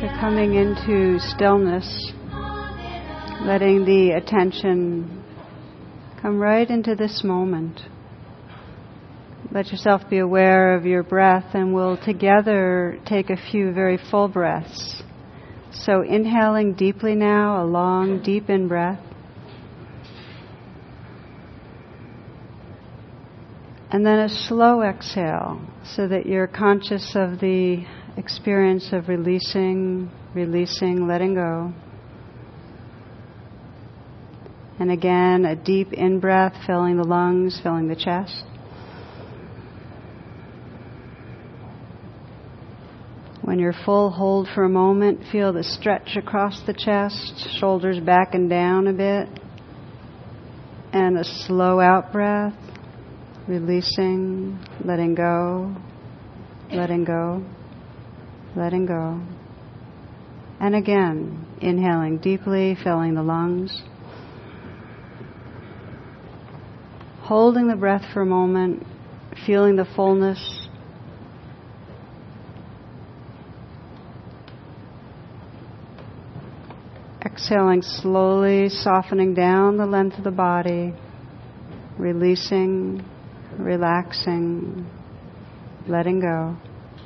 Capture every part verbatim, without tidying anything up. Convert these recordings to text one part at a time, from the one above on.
you're coming into stillness, letting the attention come right into this moment. Let yourself be aware of your breath, and we'll together take a few very full breaths. So inhaling deeply now, a long, deep in-breath. And then a slow exhale, so that you're conscious of the experience of releasing, releasing, letting go. And again, a deep in-breath, filling the lungs, filling the chest. When you're full, hold for a moment. Feel the stretch across the chest, shoulders back and down a bit. And a slow out breath, releasing, letting go, letting go, letting go. And again, inhaling deeply, filling the lungs. Holding the breath for a moment, feeling the fullness. Exhaling slowly, softening down the length of the body, releasing, relaxing, letting go.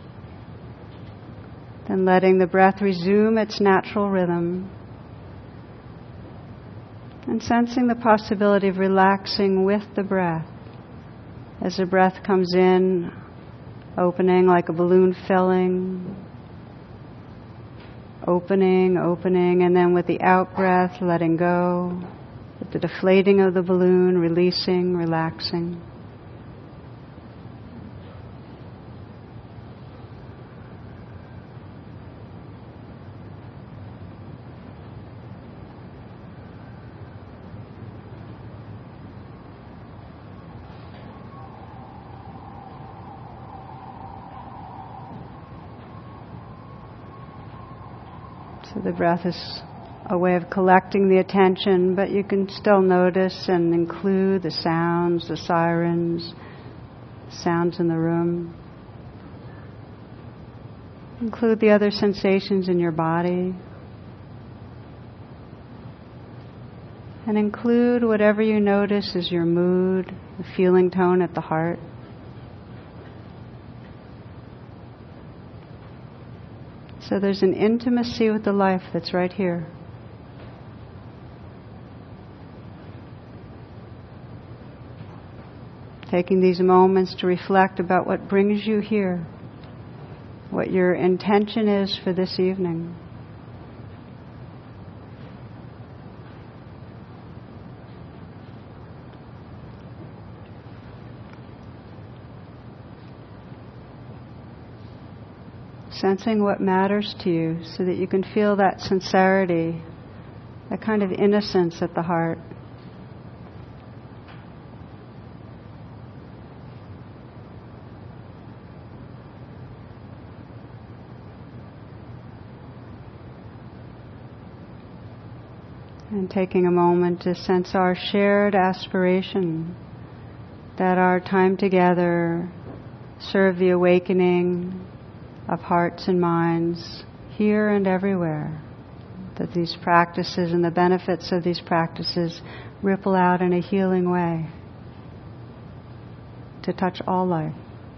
Then letting the breath resume its natural rhythm, and sensing the possibility of relaxing with the breath. As the breath comes in, opening like a balloon filling, opening, opening, and then with the out-breath, letting go. With the deflating of the balloon, releasing, relaxing. So the breath is a way of collecting the attention, but you can still notice and include the sounds, the sirens, sounds in the room. Include the other sensations in your body. And include whatever you notice is your mood, the feeling tone at the heart. So there's an intimacy with the life that's right here. Taking these moments to reflect about what brings you here, what your intention is for this evening. Sensing what matters to you so that you can feel that sincerity, that kind of innocence at the heart. And taking a moment to sense our shared aspiration that our time together serve the awakening of hearts and minds here and everywhere. That these practices and the benefits of these practices ripple out in a healing way to touch all life.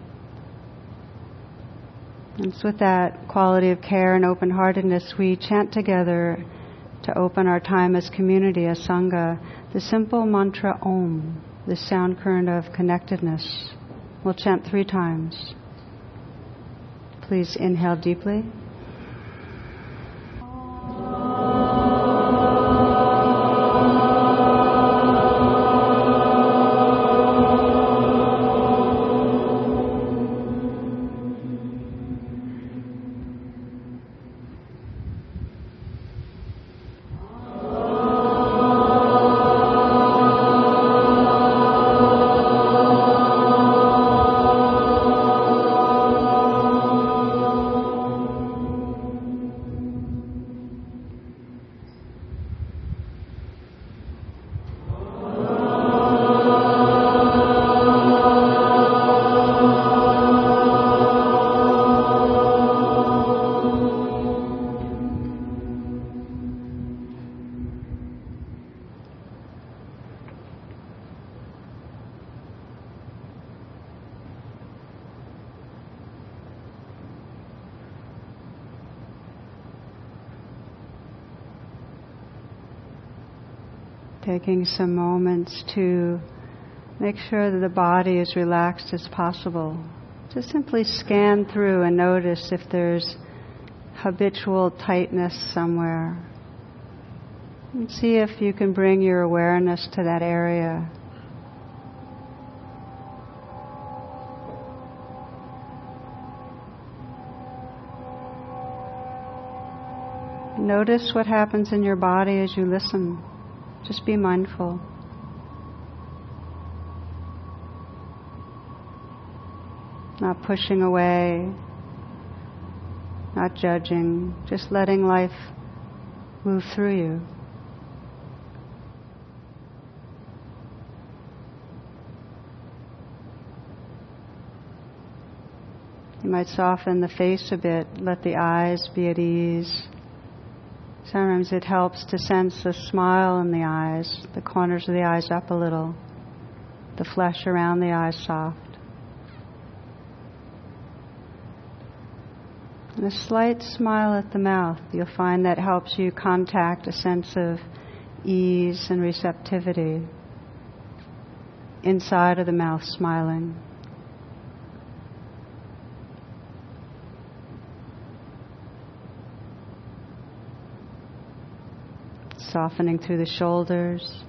And it's with that quality of care and open-heartedness we chant together to open our time as community, as Sangha, the simple mantra Om, the sound current of connectedness. We'll chant three times. Please inhale deeply. Taking some moments to make sure that the body is relaxed as possible. Just simply scan through and notice if there's habitual tightness somewhere. And see if you can bring your awareness to that area. Notice what happens in your body as you listen. Just be mindful. Not pushing away, not judging, just letting life move through you. You might soften the face a bit, let the eyes be at ease. Sometimes it helps to sense a smile in the eyes, the corners of the eyes up a little, the flesh around the eyes soft. And a slight smile at the mouth. You'll find that helps you contact a sense of ease and receptivity inside of the mouth smiling. Softening through the shoulders.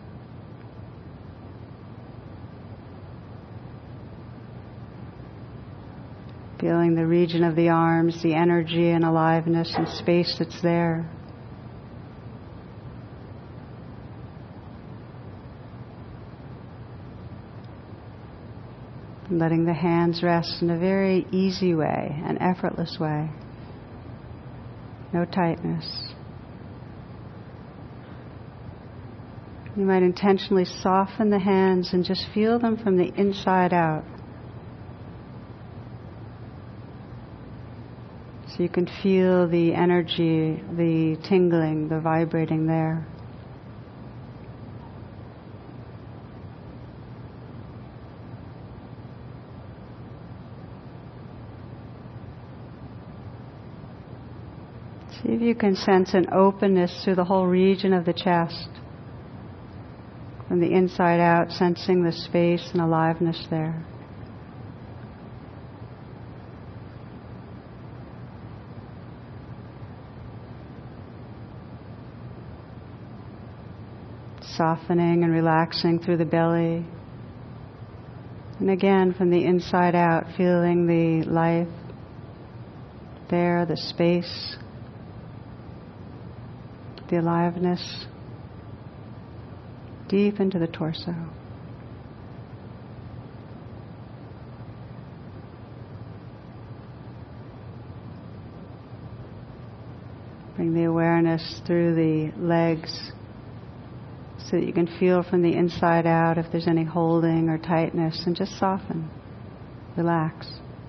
Feeling the region of the arms, the energy and aliveness and space that's there. And letting the hands rest in a very easy way, an effortless way. No tightness. You might intentionally soften the hands and just feel them from the inside out. So you can feel the energy, the tingling, the vibrating there. See if you can sense an openness through the whole region of the chest. From the inside out, sensing the space and aliveness there. Softening and relaxing through the belly. And again, from the inside out, feeling the life there, the space, the aliveness. Deep into the torso. Bring the awareness through the legs so that you can feel from the inside out if there's any holding or tightness, and just soften, relax.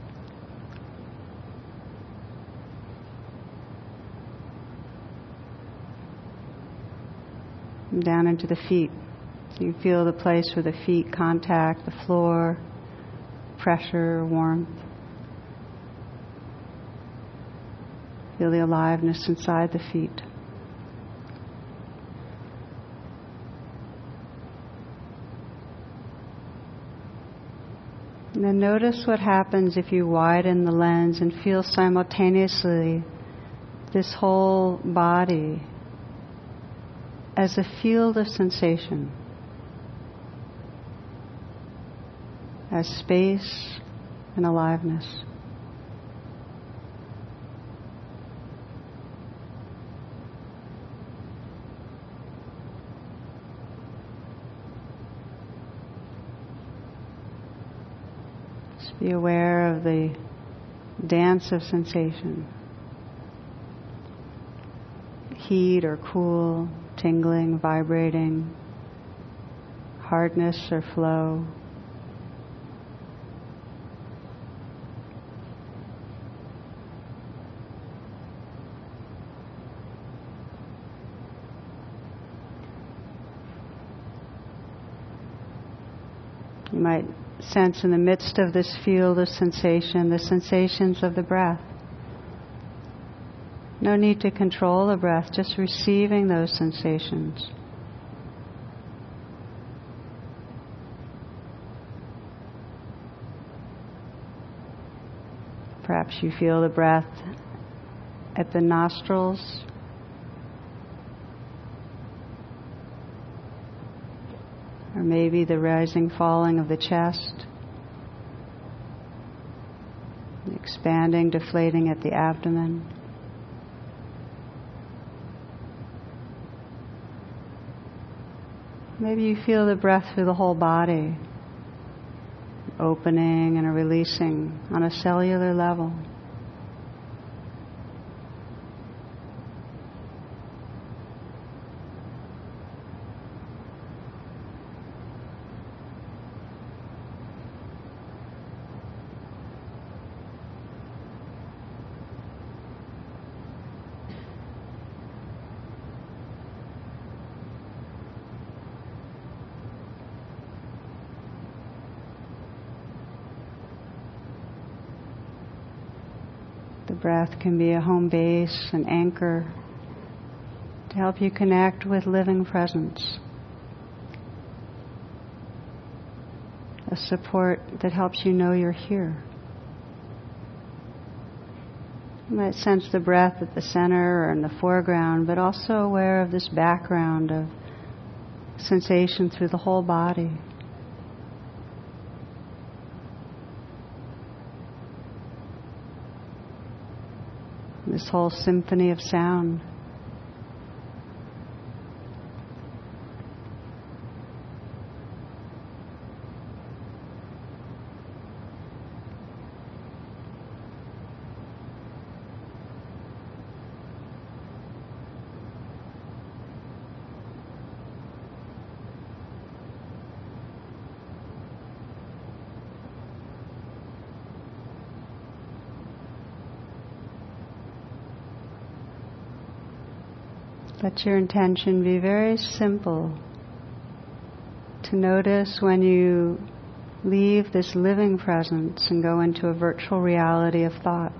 And down into the feet. So you feel the place where the feet contact the floor, pressure, warmth. Feel the aliveness inside the feet. And then notice what happens if you widen the lens and feel simultaneously this whole body as a field of sensation, as space and aliveness. Just be aware of the dance of sensation. Heat or cool, tingling, vibrating, hardness or flow. You might sense in the midst of this field of sensation the sensations of the breath. No need to control the breath, just receiving those sensations. Perhaps you feel the breath at the nostrils. Or maybe the rising, falling of the chest. The expanding, deflating at the abdomen. Maybe you feel the breath through the whole body, opening and a releasing on a cellular level. The breath can be a home base, an anchor, to help you connect with living presence. A support that helps you know you're here. You might sense the breath at the center or in the foreground, but also aware of this background of sensation through the whole body. This whole symphony of sound. Let your intention be very simple, to notice when you leave this living presence and go into a virtual reality of thought,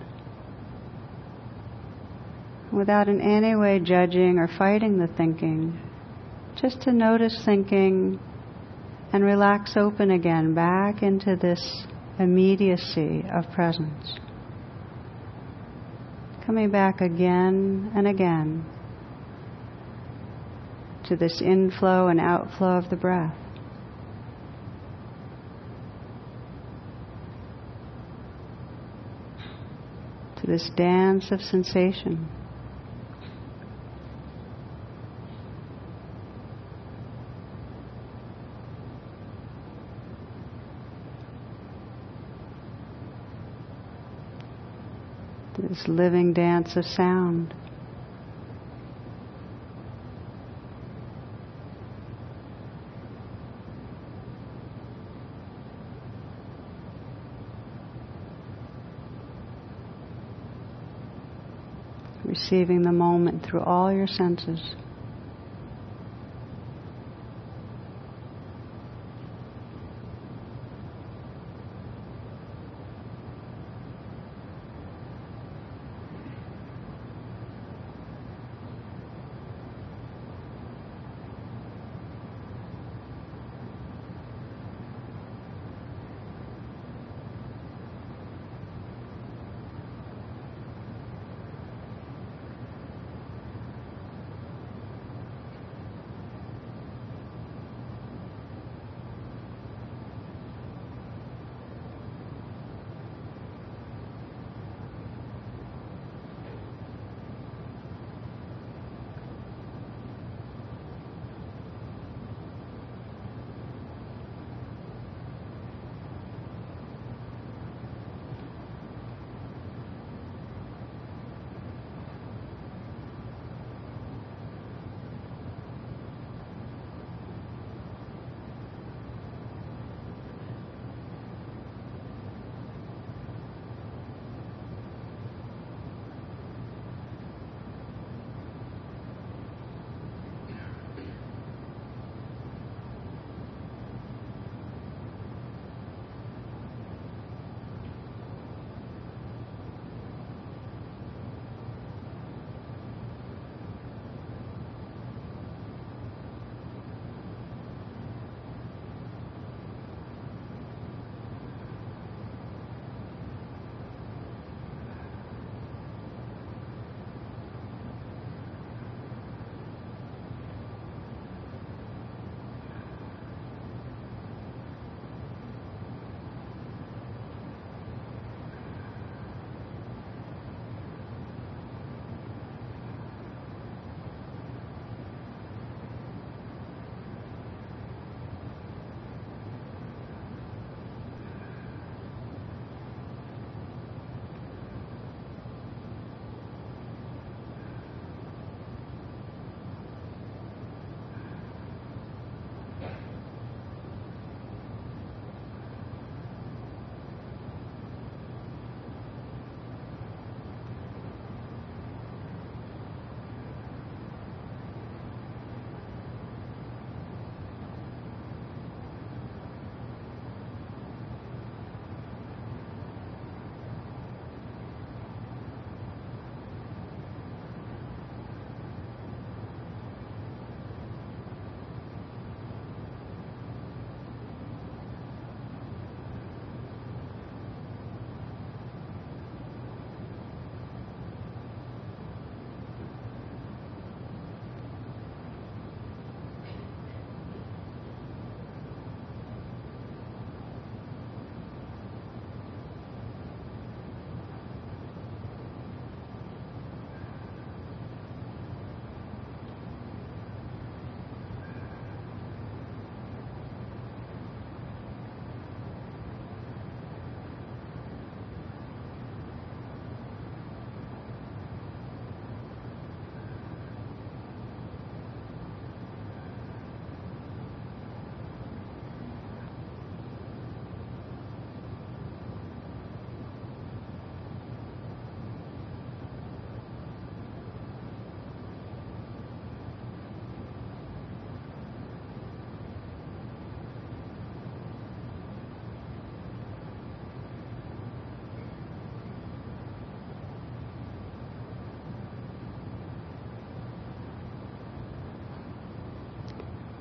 without in any way judging or fighting the thinking, just to notice thinking and relax open again back into this immediacy of presence. Coming back again and again to this inflow and outflow of the breath. To this dance of sensation. To this living dance of sound. Receiving the moment through all your senses.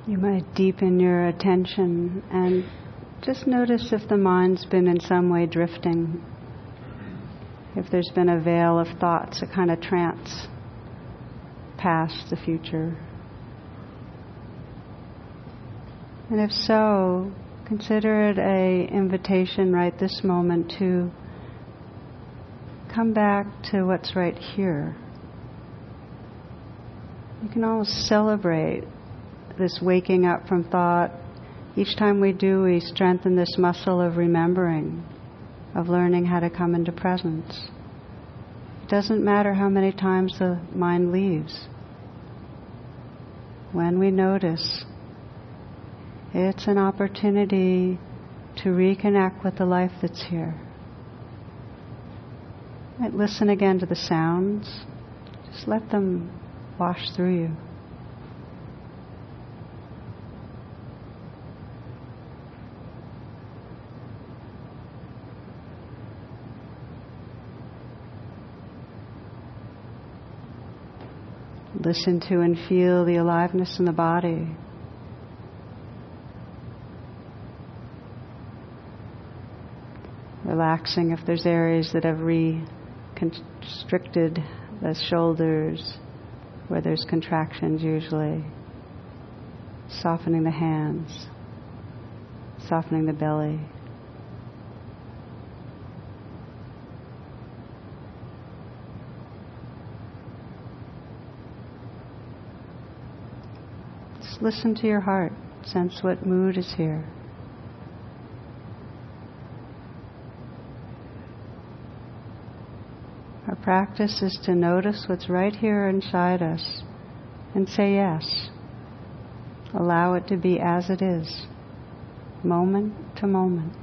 You might deepen your attention and just notice if the mind's been in some way drifting, if there's been a veil of thoughts, a kind of trance, past the future. And if so, consider it an invitation right this moment to come back to what's right here. You can almost celebrate this waking up from thought. Each time we do, we strengthen this muscle of remembering, of learning how to come into presence. It doesn't matter how many times the mind leaves. When we notice, it's an opportunity to reconnect with the life that's here. Right, listen again to the sounds. Just let them wash through you. Listen to and feel the aliveness in the body. Relaxing if there's areas that have re-constricted, the shoulders, where there's contractions usually. Softening the hands, softening the belly. Just listen to your heart, sense what mood is here. Our practice is to notice what's right here inside us and say yes. Allow it to be as it is, moment to moment.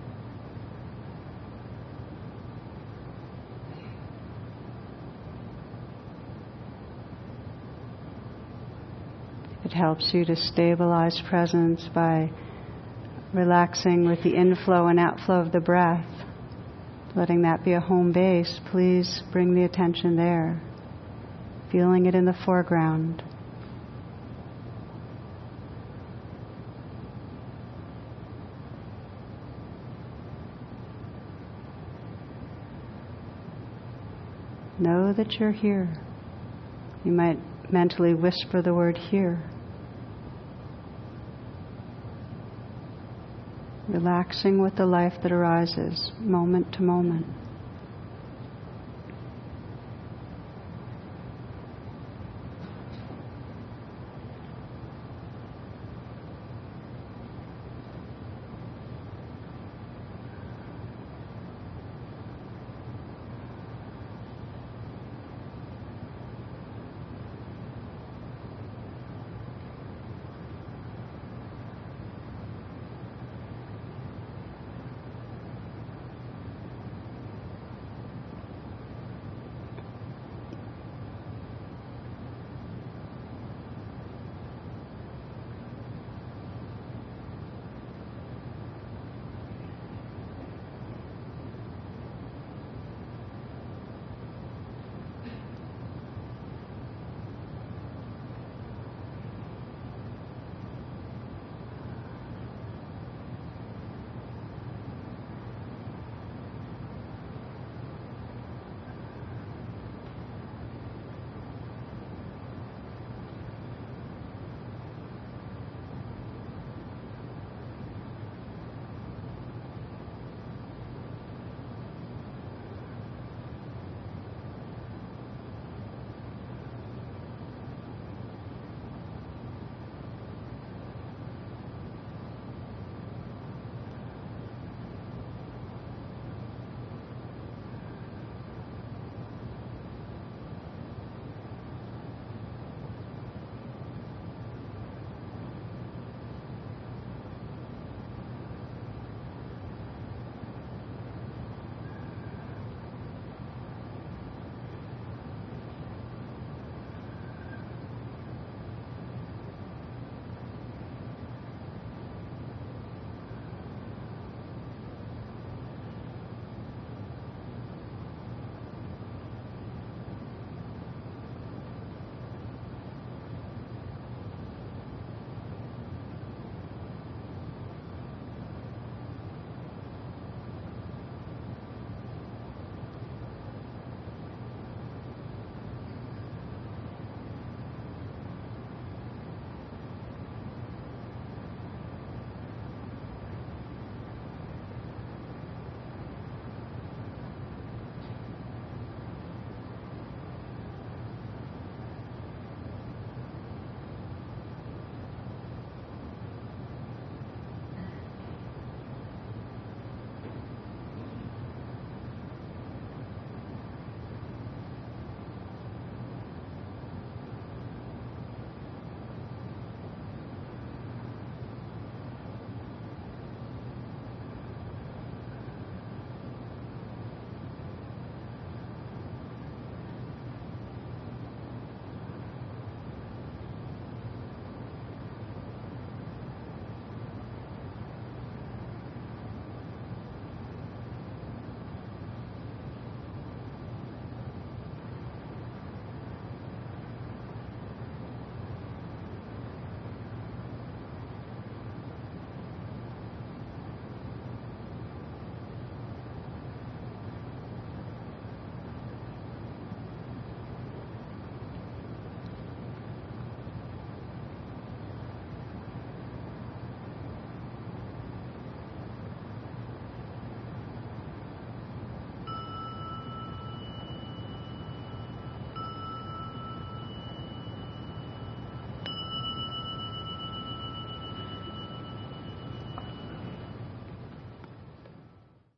It helps you to stabilize presence by relaxing with the inflow and outflow of the breath. Letting that be a home base, please bring the attention there, feeling it in the foreground. Know that you're here. You might mentally whisper the word here. Relaxing with the life that arises, moment to moment.